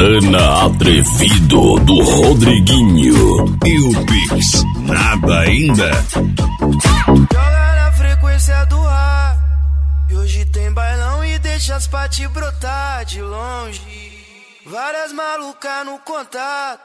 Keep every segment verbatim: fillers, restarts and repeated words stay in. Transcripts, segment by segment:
Sarrana Atrevido do Rodriguinho. E o Pix, nada ainda. Joga na frequência do ar. E hoje tem bailão e deixa as paty brotar de longe. Várias malucas no contato.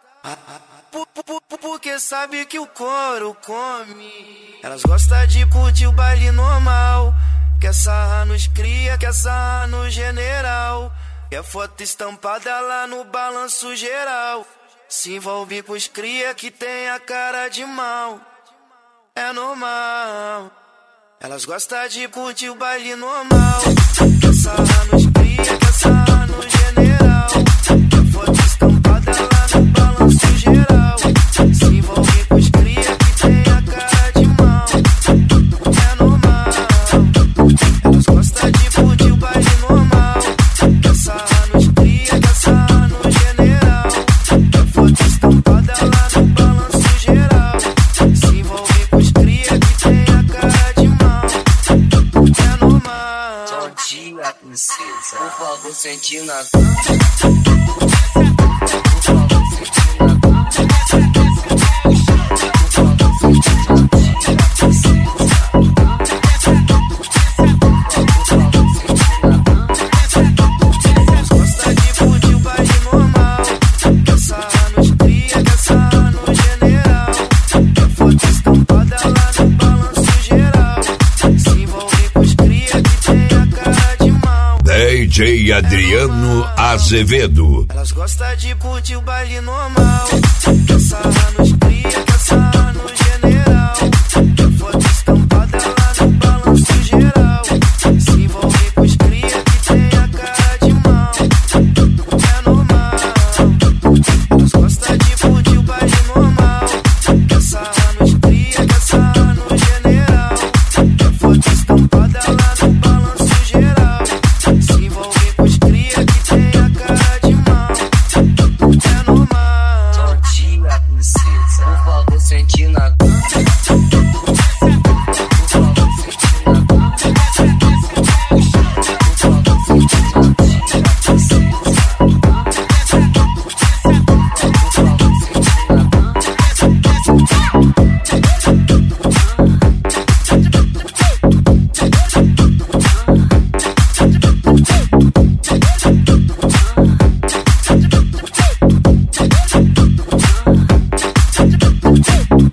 Porque sabe que o couro come. Elas gostam de curtir o baile normal. Quer sarrar nos cria, quer sarrar no general. Quer foto estampada lá no balanço geral. Se envolve com os cria que tem a cara de mal. É normal. Elas gostam de curtir o baile normal. Quer sarrar nos cria, quer sarrar no general. Quer foto estampada lá no balanço geral. Se envolve com os cria que tem a cara de mal. É normal. Elas gostam de curtir o baile normal. Quer sarrar nos cria, quer sarrar no general. Quer foto estampada lá no balanço geral. Se envolve com os cria que tem a cara de mal. É normal. Bom dia, princesa. Por favor, sente na D J Adriano Azevedo. Elas gostam de curtir o baile normal. Quer sarrar nos